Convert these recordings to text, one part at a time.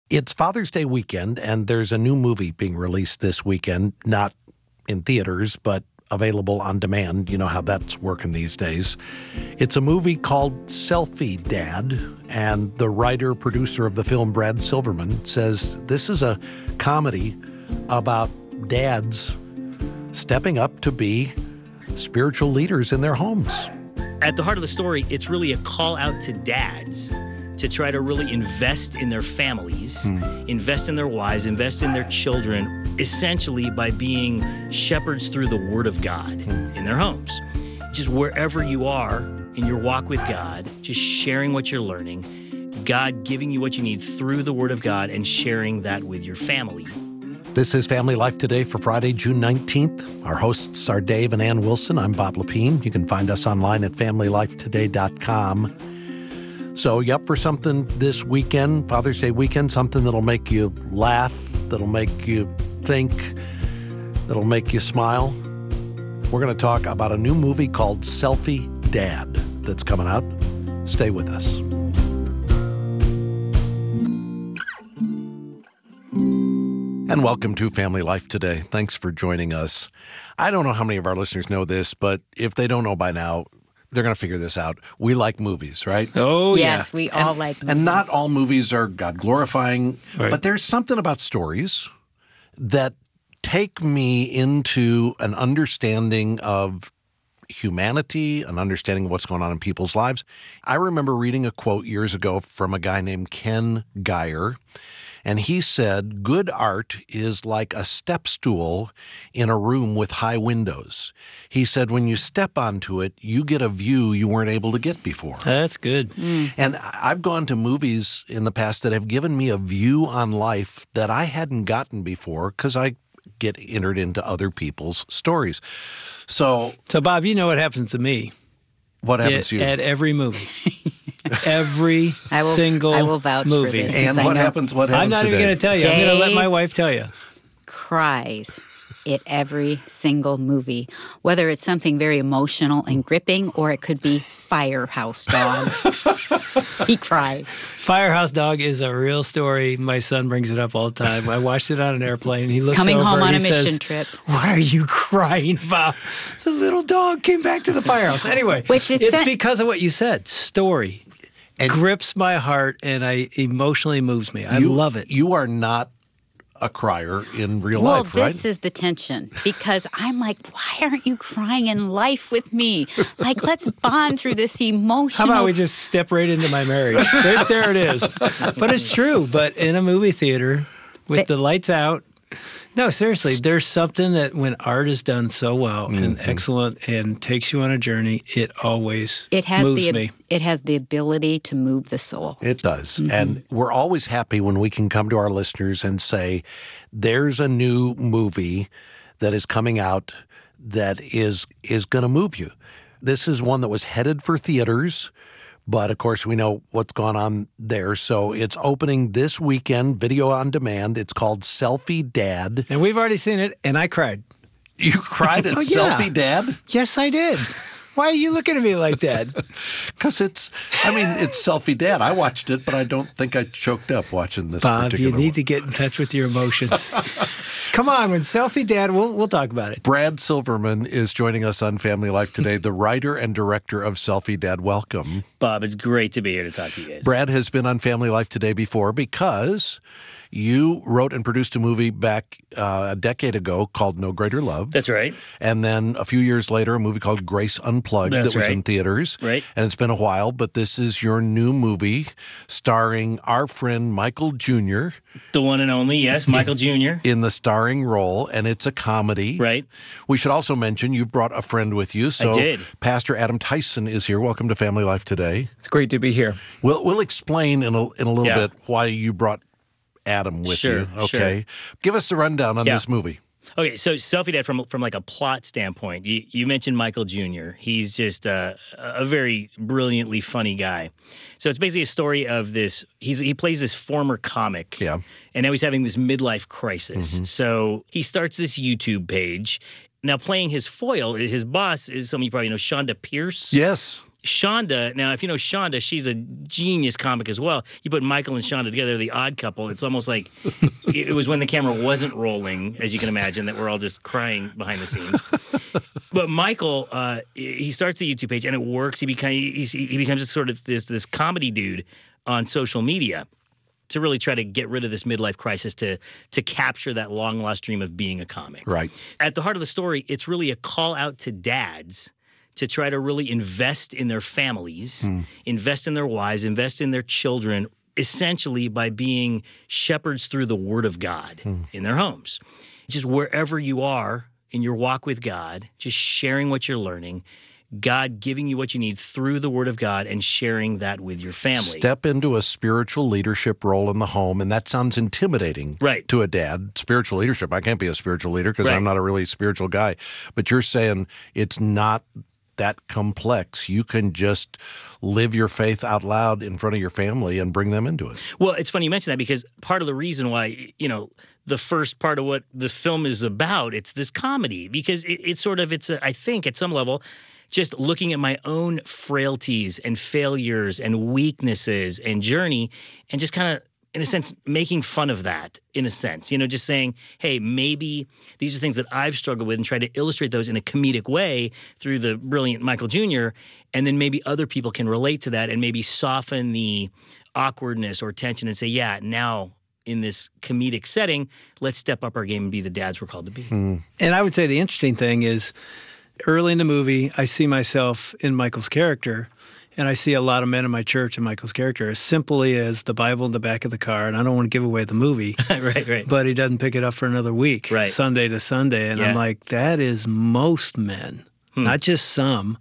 It's Father's Day weekend, and there's a new movie being released this weekend, not in theaters, but available on demand. You know how that's working these days. It's a movie called Selfie Dad, and the writer, producer of the film, Brad Silverman, says this is a comedy about dads stepping up to be spiritual leaders in their homes. At the heart of the story, it's really a call out to dads to try to really invest in their families, invest in their wives, invest in their children, essentially by being shepherds through the Word of God in their homes. Just wherever you are in your walk with God, just sharing what you're learning, God giving you what you need through the Word of God and sharing that with your family. This is Family Life Today for Friday, June 19th. Our hosts are Dave and Ann Wilson. I'm Bob Lepine. You can find us online at familylifetoday.com. So you up for something this weekend, Father's Day weekend, something that'll make you laugh, that'll make you think, that'll make you smile? We're going to talk about a new movie called Selfie Dad that's coming out. Stay with us. And welcome to Family Life Today. Thanks for joining us. I don't know how many of our listeners know this, but if they don't know by now, they're going to figure this out. We like movies, right? Oh, yes, we all like movies. And not all movies are God-glorifying, Right. but there's something about stories that take me into an understanding of humanity, an understanding of what's going on in people's lives. I remember reading a quote years ago from a guy named Ken Geyer, and he said, good art is like a step stool in a room with high windows. He said, when you step onto it, you get a view you weren't able to get before. That's good. And I've gone to movies in the past that have given me a view on life that I hadn't gotten before because I get entered into other people's stories. So So, Bob, you know what happens to me what happens to you? at every movie. Every I will vouch for movie. this. And what happens I'm not even today? going to tell you. I'm going to let my Dave. wife tell you. Cries at every single movie, whether it's something very emotional and gripping or it could be Firehouse Dog. He cries. Firehouse Dog is a real story. My son brings it up all the time. I watched it on an airplane. He looks Coming over home and on he a mission says, trip. "What are you crying about? The little dog came back to the firehouse." Anyway, Which it's because of what you said. Story. And Grips my heart and emotionally moves me. I love it. You are not a crier in real Well, life, right? this is the tension because I'm like, why aren't you crying in life with me? Like, let's bond through this How emotional. about we just step right into my marriage? Right there it is. But it's true. But in a movie theater with the lights out, no, seriously, there's something that when art is done so well and excellent and takes you on a journey, it always moves me. It has the ability to move the soul. It does. And we're always happy when we can come to our listeners and say, there's a new movie that is coming out that is going to move you. This is one that was headed for theaters, but of course we know what's gone on there. So it's opening this weekend, video on demand. It's called Selfie Dad. And we've already seen it, and I cried. You cried at Oh, yeah. Selfie Dad? Yes, I did. Why are you looking at me like that? Because it's Selfie Dad. I watched it, but I don't think I choked up watching this Bob, you particular need one. to get in touch with your emotions. Come on, when Selfie Dad, we'll talk about it. Brad Silverman is joining us on Family Life Today, the writer and director of Selfie Dad. Welcome. Bob, it's great to be here to talk to you guys. Brad has been on Family Life Today before because you wrote and produced a movie back a decade ago called No Greater Love. That's right. And then a few years later, a movie called Grace Unplugged That's that was in right. theaters. Right. And it's been a while, but this is your new movie starring our friend Michael Jr. The one and only, yes, Michael Jr. in the starring role, and it's a comedy. Right. We should also mention you brought a friend with you. So did. Pastor Adam Tyson is here. Welcome to Family Life Today. It's great to be here. We'll explain in a little Yeah. bit why you brought Adam with Sure, you. Okay. Give us the rundown on Yeah. this movie. Okay, so Selfie Dad, from like a plot standpoint, you mentioned Michael Jr. He's just a very brilliantly funny guy. So it's basically a story of this. He plays this former comic. Yeah. And now he's having this midlife crisis. So he starts this YouTube page. Now playing his foil, his boss is someone you probably know, Shonda Pierce. Yes. Shonda, now, if you know Shonda, she's a genius comic as well. You put Michael and Shonda together, the odd couple. It's almost like it was when the camera wasn't rolling, as you can imagine, that we're all just crying behind the scenes. But Michael, he starts a YouTube page, and it works. He becomes just sort of this comedy dude on social media to really try to get rid of this midlife crisis, to capture that long-lost dream of being a comic. Right. At the heart of the story, it's really a call out to dads to try to really invest in their families, invest in their wives, invest in their children, essentially by being shepherds through the Word of God in their homes. Just wherever you are in your walk with God, just sharing what you're learning, God giving you what you need through the Word of God and sharing that with your family. Step into a spiritual leadership role in the home, and that sounds intimidating to a dad. Spiritual leadership, I can't be a spiritual leader because I'm not a really spiritual guy. But you're saying it's not that complex. You can just live your faith out loud in front of your family and bring them into it. Well, it's funny you mention that because part of the reason why, the first part of what the film is about, it's this comedy because I think at some level, just looking at my own frailties and failures and weaknesses and journey and just kind of, in a sense, making fun of that, in a sense, just saying, hey, maybe these are things that I've struggled with and try to illustrate those in a comedic way through the brilliant Michael Jr., and then maybe other people can relate to that and maybe soften the awkwardness or tension and say, yeah, now in this comedic setting, let's step up our game and be the dads we're called to be. And I would say the interesting thing is early in the movie, I see myself in Michael's character. And I see a lot of men in my church in Michael's character as simply as the Bible in the back of the car. And I don't want to give away the movie. Right. But he doesn't pick it up for another week, Sunday to Sunday. And I'm like, that is most men, not just some,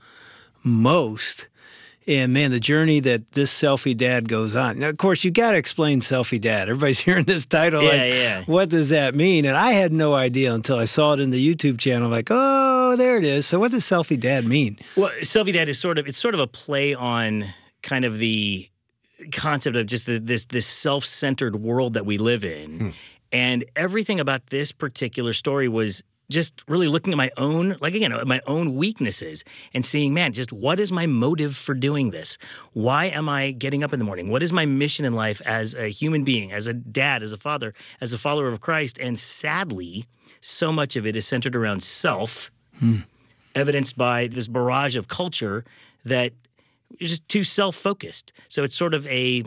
most. And man, the journey that this selfie dad goes on. Now, of course, you got to explain selfie dad. Everybody's hearing this title. What does that mean? And I had no idea until I saw it in the YouTube channel. Like, oh, there it is. So what does selfie dad mean? Well, selfie dad is sort of a play on kind of the concept of just this self-centered world that we live in. And everything about this particular story was just really looking at my own, my own weaknesses and seeing, man, just what is my motive for doing this? Why am I getting up in the morning? What is my mission in life as a human being, as a dad, as a father, as a follower of Christ? And sadly, so much of it is centered around self, evidenced by this barrage of culture that is just too self-focused. So it's sort of a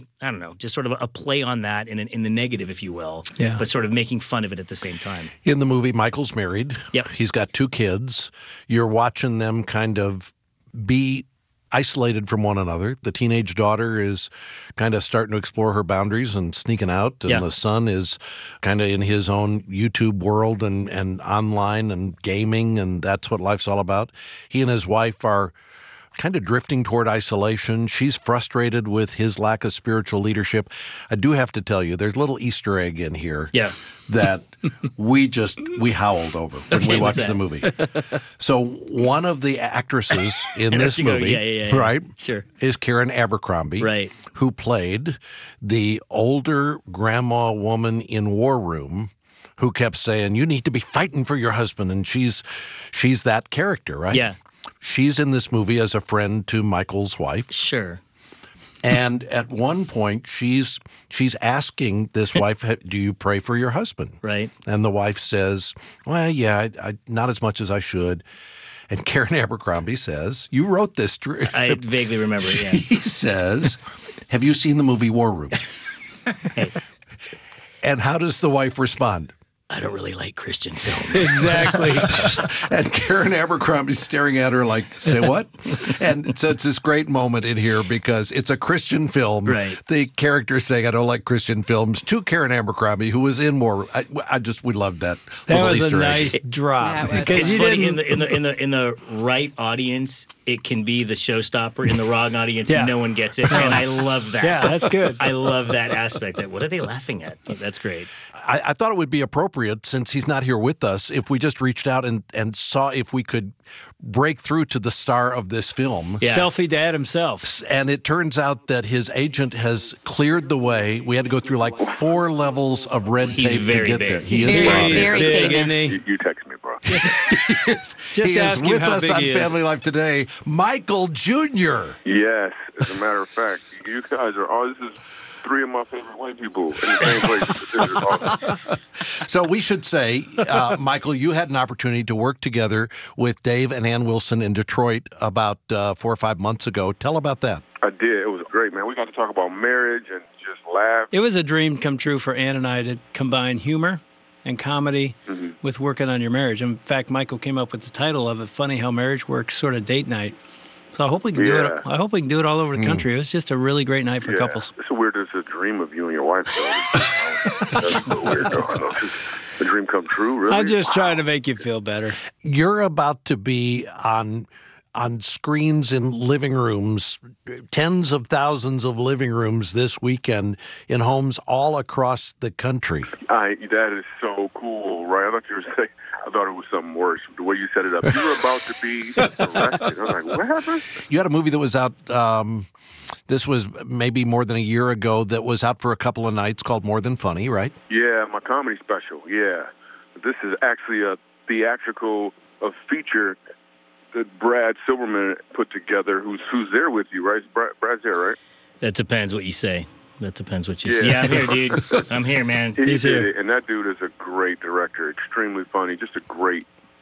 play on that in the negative, if you will, but sort of making fun of it at the same time. In the movie, Michael's married. Yep. He's got 2 kids. You're watching them kind of be isolated from one another. The teenage daughter is kind of starting to explore her boundaries and sneaking out, and the son is kind of in his own YouTube world and online and gaming, and that's what life's all about. He and his wife are kind of drifting toward isolation. She's frustrated with his lack of spiritual leadership. I do have to tell you, there's a little Easter egg in here that we howled over when we watched the movie. So one of the actresses in this movie, right, is Karen Abercrombie, who played the older grandma woman in War Room who kept saying, you need to be fighting for your husband. And she's that character, right? Yeah. She's in this movie as a friend to Michael's wife. Sure. And at one point, she's asking this wife, do you pray for your husband? Right. And the wife says, well, yeah, I not as much as I should. And Karen Abercrombie says, you wrote this. I vaguely remember it, yeah. She says, have you seen the movie War Room? And how does the wife respond? I don't really like Christian films. Exactly. And Karen Abercrombie's staring at her like, say what? And so it's this great moment in here because it's a Christian film. Right. The character saying, I don't like Christian films, to Karen Abercrombie, who was in more. We loved that. That was Easter a egg. nice drop. Because it's funny, in the right audience, it can be the showstopper. In the wrong audience, no one gets it. And I love that. Yeah, that's good. I love that aspect. What are they laughing at? That's great. I thought it would be appropriate, since he's not here with us, if we just reached out and saw if we could break through to the star of this film. Yeah. Selfie dad himself. And it turns out that his agent has cleared the way. We had to go through like 4 levels of red tape to get there. He's is very big, famous. isn't he? You text me, bro. Just He ask is him with how us big on he is. Family Life today, Michael Jr. Yes, as a matter of fact, you guys are all. This is 3 of my favorite white people in the same place. This is awesome. So we should say, Michael, you had an opportunity to work together with Dave and Ann Wilson in Detroit about 4 or 5 months ago. Tell about that. I did. It was great, man. We got to talk about marriage and just laugh. It was a dream come true for Ann and I to combine humor and comedy with working on your marriage. In fact, Michael came up with the title of it, Funny How Marriage Works, sort of date night. So I hope we can do it. I hope we can do it all over the country. It was just a really great night for couples. It's so weird. It's a dream of you and your wife. So that's so weird. No, the dream come true, really? I'm just trying to make you feel better. You're about to be on screens in living rooms, tens of thousands of living rooms this weekend in homes all across the country. That is so cool, right? I thought you were saying. I thought it was something worse. The way you set it up, you were about to be arrested. I was like, what happened? You had a movie that was out, this was maybe more than a year ago, that was out for a couple of nights called More Than Funny, right? Yeah, my comedy special, yeah. This is actually a theatrical feature that Brad Silverman put together, who's there with you, right? Brad's there, right? That depends what you say. That depends what you say. Yeah, I'm here, dude. I'm here, man. He's here. And that dude is a great director, extremely funny, just a great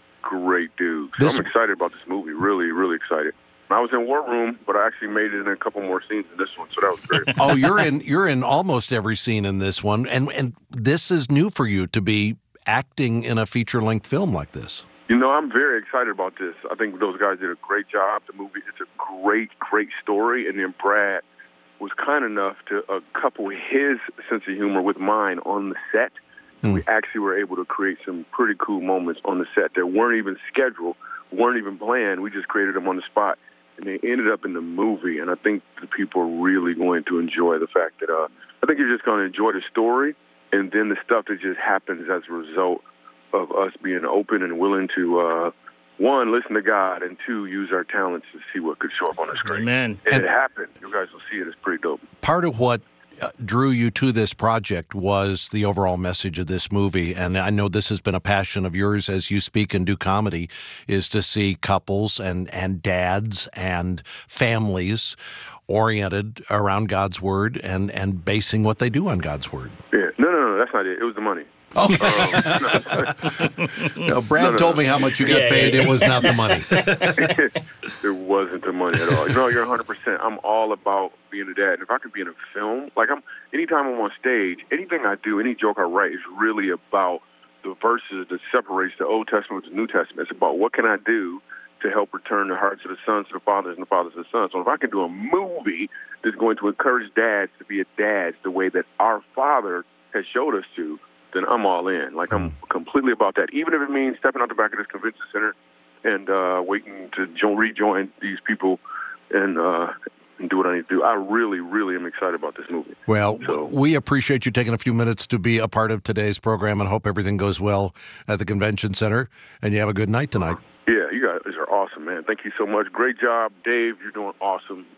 dude. So I'm excited about this movie, really, really excited. I was in War Room, but I actually made it in a couple more scenes in this one, so that was great. Oh, you're in almost every scene in this one, and this is new for you to be acting in a feature-length film like this. You know, I'm very excited about this. I think those guys did a great job. The movie, it's a great story, and then Brad was kind enough to couple his sense of humor with mine on the set. And we actually were able to create some pretty cool moments on the set that weren't even scheduled, weren't even planned. We just created them on the spot, and they ended up in the movie. And I think the people are really going to enjoy the fact that I think you're just going to enjoy the story, and then the stuff that just happens as a result of us being open and willing to, one, listen to God, and two, use our talents to see what could show up on the screen. Amen. And it happened. You guys will see it. It's pretty dope. Part of what drew you to this project was the overall message of this movie, and I know this has been a passion of yours as you speak and do comedy, is to see couples and dads and families oriented around God's Word and basing what they do on God's Word. Yeah. No, that's not it. It was the money. Oh. No, Brad told me how much you got paid. It was not the money. It wasn't the money at all. You know, you're 100%. I'm all about being a dad. And if I could be in a film, anytime I'm on stage, anything I do, any joke I write is really about the verses that separates the Old Testament with the New Testament. It's about what can I do to help return the hearts of the sons to the fathers and the fathers to the sons. So if I can do a movie that's going to encourage dads to be a dads the way that our Father has showed us to, then I'm all in. I'm completely about that. Even if it means stepping out the back of this convention center and waiting to rejoin these people and do what I need to do. I really, really am excited about this movie. Well, we appreciate you taking a few minutes to be a part of today's program and hope everything goes well at the convention center and you have a good night tonight. Yeah, you guys are awesome, man. Thank you so much. Great job, Dave. You're doing awesome.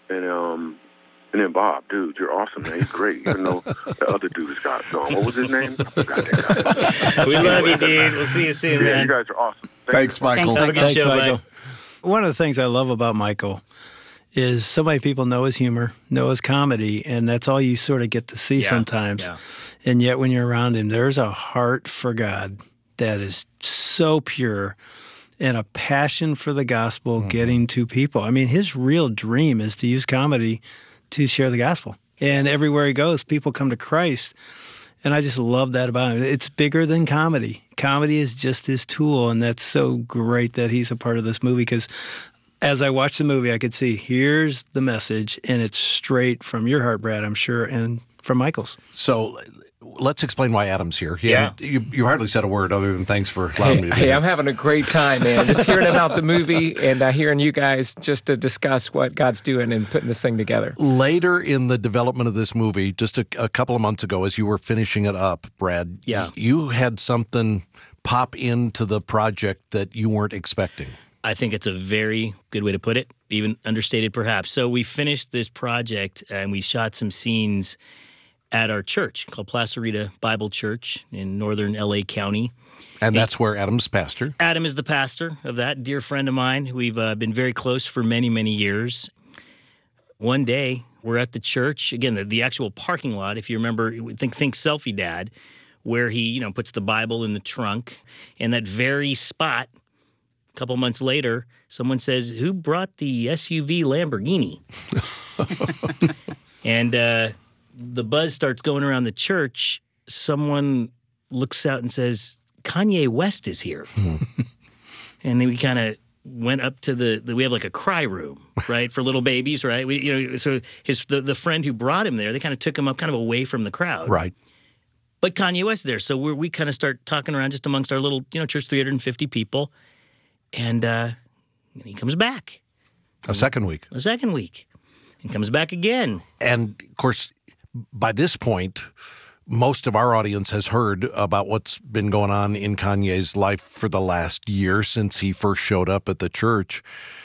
And then Bob, dude, you're awesome, man. He's great. Even though the other dude is gone. What was his name? I forgot that guy. We love you, dude. We'll see you soon, man. You guys are awesome. Thanks, Michael. Have a good show, Michael. bud. One of the things I love about Michael is so many people know his humor, know his comedy, and that's all you sort of get to see sometimes. Yeah. And yet when you're around him, there's a heart for God that is so pure and a passion for the gospel getting to people. I mean, his real dream is to use comedy to share the gospel. And everywhere he goes, people come to Christ. And I just love that about him. It's bigger than comedy. Comedy is just his tool, and that's so great that he's a part of this movie because as I watched the movie, I could see here's the message, and it's straight from your heart, Brad, I'm sure, and from Michael's. So let's explain why Adam's here. You hardly said a word other than thanks for allowing me to be Hey, here. I'm having a great time, man. Just hearing about the movie and hearing you guys just to discuss what God's doing and putting this thing together. Later in the development of this movie, just a couple of months ago, as you were finishing it up, Brad, you had something pop into the project that you weren't expecting. I think it's a very good way to put it, even understated perhaps. So we finished this project and we shot some scenes at our church called Placerita Bible Church in northern LA County. And that's where Adam's pastor. Adam is the pastor of that, dear friend of mine. We've been very close for many, many years. One day, we're at the church, again, the actual parking lot, if you remember, think Selfie Dad, where he, puts the Bible in the trunk. And that very spot, a couple months later, someone says, "Who brought the SUV Lamborghini?" And the buzz starts going around the church. Someone looks out and says, "Kanye West is here." And then we kind of went up to we have like a cry room, right, for little babies, right? So the friend who brought him there, they kind of took him up kind of away from the crowd. Right. But Kanye West is there. So we kind of start talking around just amongst our little, church, 350 people. And he comes back. A second week. And comes back again. And, of course, by this point, most of our audience has heard about what's been going on in Kanye's life for the last year since he first showed up at the church.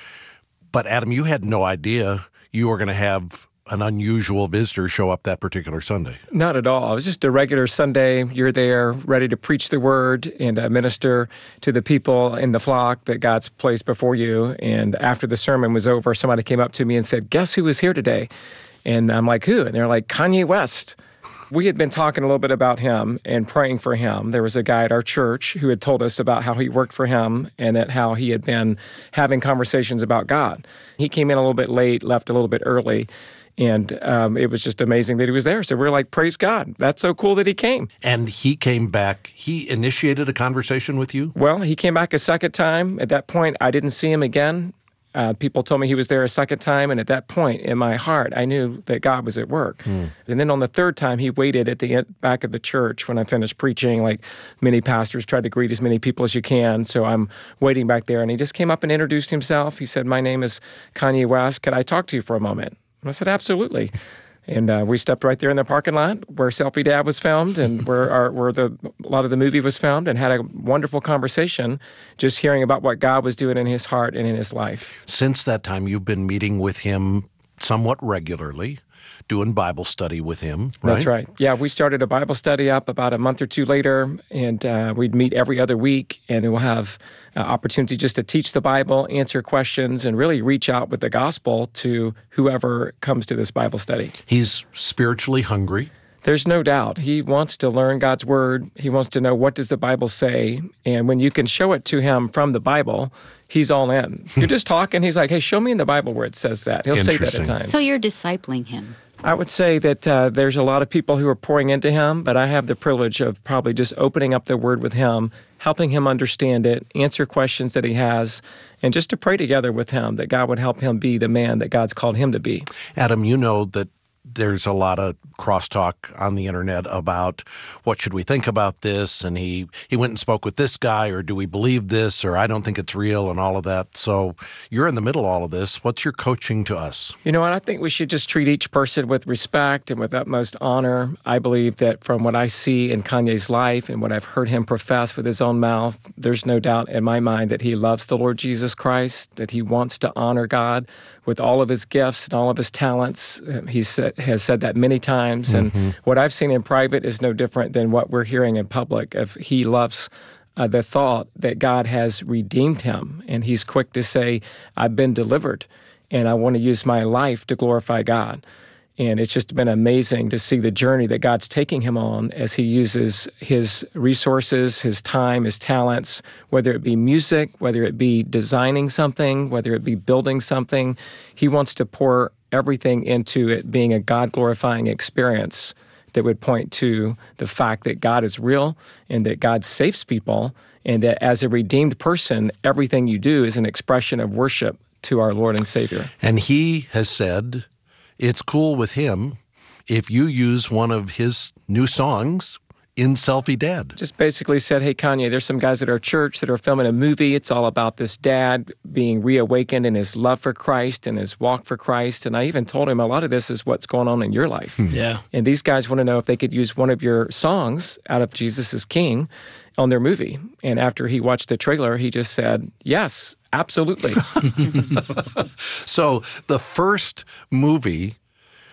But, Adam, you had no idea you were going to have an unusual visitor show up that particular Sunday. Not at all. It was just a regular Sunday. You're there ready to preach the word and minister to the people in the flock that God's placed before you. And after the sermon was over, somebody came up to me and said, "Guess who was here today?" And I'm like, "Who?" And they're like, "Kanye West." We had been talking a little bit about him and praying for him. There was a guy at our church who had told us about how he worked for him and that how he had been having conversations about God. He came in a little bit late, left a little bit early. And it was just amazing that he was there. So we're like, praise God. That's so cool that he came. And he came back. He initiated a conversation with you? Well, he came back a second time. At that point, I didn't see him again. People told me he was there a second time. And at that point, in my heart, I knew that God was at work. And then on the third time, he waited at the back of the church when I finished preaching. Like many pastors, tried to greet as many people as you can. So I'm waiting back there. And he just came up and introduced himself. He said, "My name is Kanye West. Could I talk to you for a moment?" I said, "Absolutely." And we stepped right there in the parking lot where Selfie Dad was filmed and where a lot of the movie was filmed, and had a wonderful conversation just hearing about what God was doing in his heart and in his life. Since that time, you've been meeting with him somewhat regularly, doing Bible study with him, right? That's right. Yeah, we started a Bible study up about a month or two later, and we'd meet every other week, and we'll have opportunity just to teach the Bible, answer questions, and really reach out with the gospel to whoever comes to this Bible study. He's spiritually hungry. There's no doubt. He wants to learn God's word. He wants to know, what does the Bible say? And when you can show it to him from the Bible, he's all in. You're just talking, he's like, "Hey, show me in the Bible where it says that." He'll say that at times. So you're discipling him. I would say that there's a lot of people who are pouring into him, but I have the privilege of probably just opening up the word with him, helping him understand it, answer questions that he has, and just to pray together with him that God would help him be the man that God's called him to be. Adam, you know that there's a lot of crosstalk on the internet about what should we think about this, and he went and spoke with this guy, or do we believe this, or I don't think it's real, and all of that. So you're in the middle of all of this. What's your coaching to us? You know what? I think we should just treat each person with respect and with utmost honor. I believe that from what I see in Kanye's life and what I've heard him profess with his own mouth, there's no doubt in my mind that he loves the Lord Jesus Christ, that he wants to honor God with all of his gifts and all of his talents. He has said that many times. And what I've seen in private is no different than what we're hearing in public. If he loves the thought that God has redeemed him, and he's quick to say, "I've been delivered, and I want to use my life to glorify God." And it's just been amazing to see the journey that God's taking him on as he uses his resources, his time, his talents, whether it be music, whether it be designing something, whether it be building something. He wants to pour everything into it being a God-glorifying experience that would point to the fact that God is real and that God saves people, and that as a redeemed person, everything you do is an expression of worship to our Lord and Savior. And he has said it's cool with him if you use one of his new songs in Selfie Dad. Just basically said, "Hey, Kanye, there's some guys at our church that are filming a movie. It's all about this dad being reawakened in his love for Christ and his walk for Christ." And I even told him a lot of this is what's going on in your life. Yeah. And these guys want to know if they could use one of your songs out of Jesus is King on their movie. And after he watched the trailer, he just said, "Yes, absolutely." So the first movie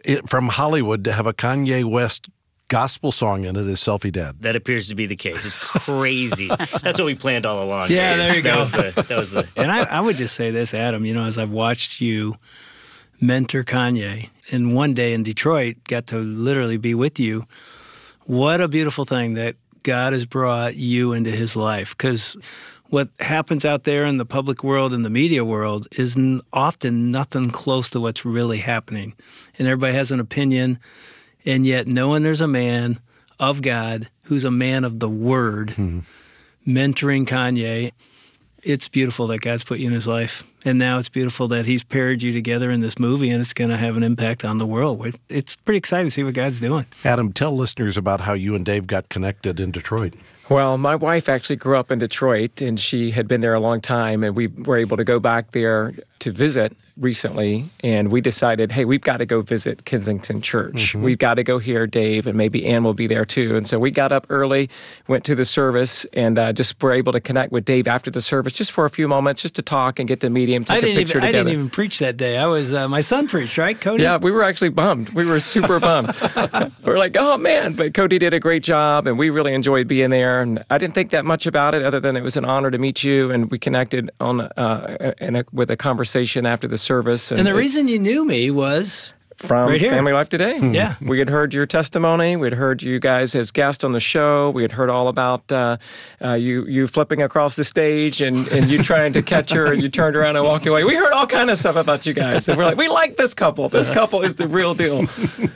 from Hollywood to have a Kanye West gospel song in it is Selfie Dad. That appears to be the case. It's crazy. That's what we planned all along. Yeah, there you go. That was the. And I would just say this, Adam, as I've watched you mentor Kanye, and one day in Detroit, got to literally be with you, what a beautiful thing that God has brought you into his life. Because what happens out there in the public world and the media world is often nothing close to what's really happening. And everybody has an opinion. And yet knowing there's a man of God who's a man of the word mentoring Kanye, it's beautiful that God's put you in his life. And now it's beautiful that he's paired you together in this movie, and it's going to have an impact on the world. It's pretty exciting to see what God's doing. Adam, tell listeners about how you and Dave got connected in Detroit. Well, my wife actually grew up in Detroit, and she had been there a long time, and we were able to go back there to visit recently, and we decided, hey, we've got to go visit Kensington Church. We've got to go here, Dave, and maybe Ann will be there too. And so we got up early, went to the service, and just were able to connect with Dave after the service just for a few moments, just to talk and get to meet him, take a picture together. I didn't even preach that day. I was my son preached, right, Cody? Yeah, we were actually bummed. We were super bummed. We were like, oh, man. But Cody did a great job, and we really enjoyed being there. And I didn't think that much about it other than it was an honor to meet you, and we connected on with a conversation after the service. And the reason you knew me was from right here. Family Life Today. Yeah. We had heard your testimony. We had heard you guys as guests on the show. We had heard all about you flipping across the stage and you trying to catch her, and you turned around and walked away. We heard all kind of stuff about you guys. And we're like, we like this couple. This couple is the real deal.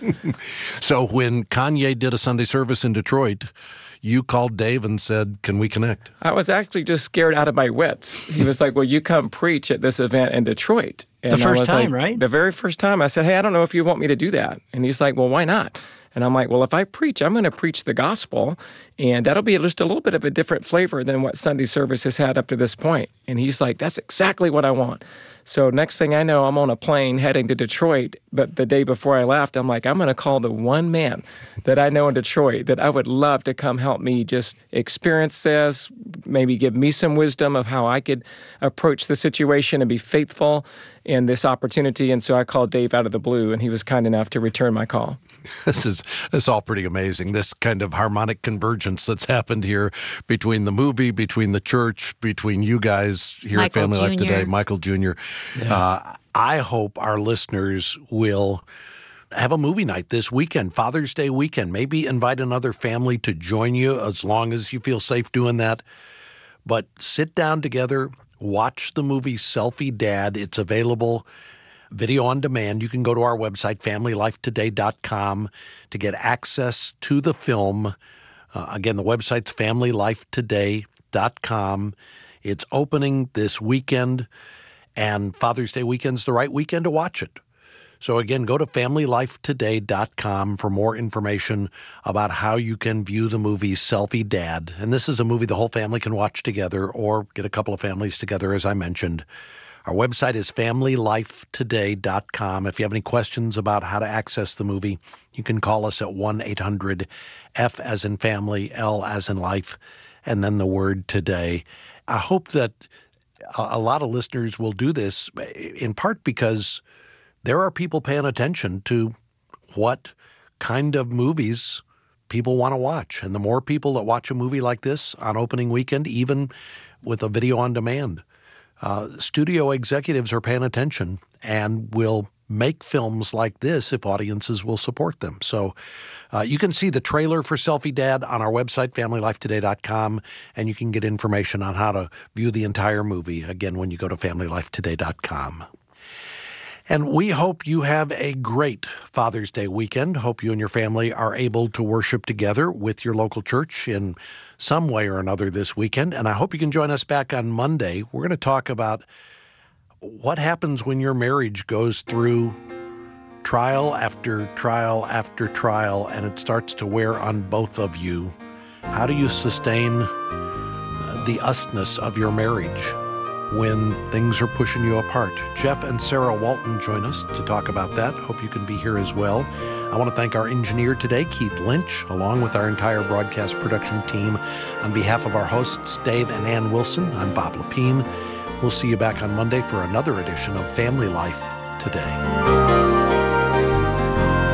So when Kanye did a Sunday service in Detroit, you called Dave and said, can we connect? I was actually just scared out of my wits. He was like, well, you come preach at this event in Detroit. And the first time, like, right? The very first time. I said, hey, I don't know if you want me to do that. And he's like, well, why not? And I'm like, well, if I preach, I'm going to preach the gospel, and that'll be just a little bit of a different flavor than what Sunday service has had up to this point. And he's like, that's exactly what I want. So next thing I know, I'm on a plane heading to Detroit, but the day before I left, I'm like, I'm going to call the one man that I know in Detroit that I would love to come help me just experience this, maybe give me some wisdom of how I could approach the situation and be faithful in this opportunity. And so I called Dave out of the blue, and he was kind enough to return my call. This is all pretty amazing, this kind of harmonic convergence that's happened here between the movie, between the church, between you guys here at Family Life Today, Michael Jr. Yeah. I hope our listeners will have a movie night this weekend, Father's Day weekend. Maybe invite another family to join you as long as you feel safe doing that. But sit down together, watch the movie Selfie Dad. It's available video on demand. You can go to our website, FamilyLifeToday.com, to get access to the film. Again, the website's FamilyLifeToday.com. It's opening this weekend, and Father's Day weekend's the right weekend to watch it. So again, go to FamilyLifeToday.com for more information about how you can view the movie Selfie Dad. And this is a movie the whole family can watch together, or get a couple of families together, as I mentioned. Our website is FamilyLifeToday.com. If you have any questions about how to access the movie, you can call us at 1-800-F as in family, L as in life, and then the word today. I hope that a lot of listeners will do this, in part because there are people paying attention to what kind of movies people want to watch. And the more people that watch a movie like this on opening weekend, even with a video on demand, studio executives are paying attention and will make films like this if audiences will support them. So you can see the trailer for Selfie Dad on our website, FamilyLifeToday.com, and you can get information on how to view the entire movie, again, when you go to FamilyLifeToday.com. And we hope you have a great Father's Day weekend. Hope you and your family are able to worship together with your local church in some way or another this weekend. And I hope you can join us back on Monday. We're going to talk about what happens when your marriage goes through trial after trial after trial, and it starts to wear on both of you. How do you sustain the usness of your marriage when things are pushing you apart? Jeff and Sarah Walton join us to talk about that. Hope you can be here as well. I want to thank our engineer today, Keith Lynch, along with our entire broadcast production team. On behalf of our hosts, Dave and Ann Wilson, I'm Bob Lepine. We'll see you back on Monday for another edition of Family Life Today.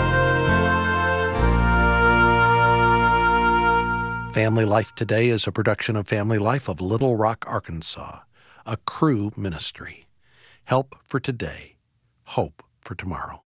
Family Life Today is a production of Family Life of Little Rock, Arkansas, a Cru ministry. Help for today, hope for tomorrow.